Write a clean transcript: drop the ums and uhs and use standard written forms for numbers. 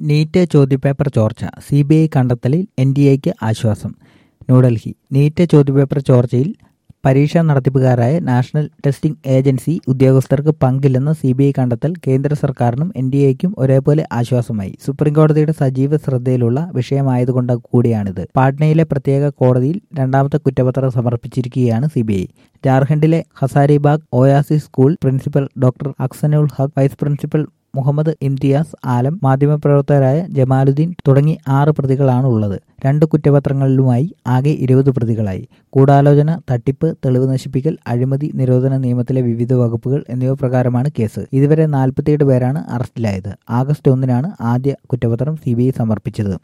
NEET ചോദ്യപേപ്പർ ചോർച്ച CBI കണ്ടെത്തലിൽ എൻഡിഎക്ക് ആശ്വാസം. ന്യൂഡൽഹി. നീറ്റ് ചോദ്യപേപ്പർ ചോർച്ചയിൽ പരീക്ഷാ നടത്തിപ്പുകാരായ നാഷണൽ ടെസ്റ്റിംഗ് ഏജൻസി ഉദ്യോഗസ്ഥർക്ക് പങ്കില്ലെന്ന സിബിഐ കണ്ടെത്തൽ കേന്ദ്ര സർക്കാരിനും എൻഡിഎക്കും ഒരേപോലെ ആശ്വാസമായി. സുപ്രീംകോടതിയുടെ സജീവ ശ്രദ്ധയിലുള്ള വിഷയമായതുകൊണ്ട് കൂടിയാണിത്. പാട്നയിലെ പ്രത്യേക കോടതിയിൽ രണ്ടാമത്തെ കുറ്റപത്രം സമർപ്പിച്ചിരിക്കുകയാണ് സിബിഐ. ജാർഖണ്ഡിലെ Hazaribagh Oasis school principal doctor Ahsanul Haq, vice principal Mohammed Imtiaz Alam, മാധ്യമപ്രവർത്തകരായ ജമാലുദ്ദീൻ തുടങ്ങി 6 പ്രതികളാണ് ഉള്ളത്. 2 കുറ്റപത്രങ്ങളിലുമായി ആകെ 20 പ്രതികളായി. ഗൂഢാലോചന, തട്ടിപ്പ്, തെളിവ് നശിപ്പിക്കൽ, അഴിമതി നിരോധന നിയമത്തിലെ വിവിധ വകുപ്പുകൾ എന്നിവ പ്രകാരമാണ് കേസ്. ഇതുവരെ 47 പേരാണ് അറസ്റ്റിലായത്. ആഗസ്റ്റ് 1-നാണ് ആദ്യ കുറ്റപത്രം സിബിഐ സമർപ്പിച്ചത്.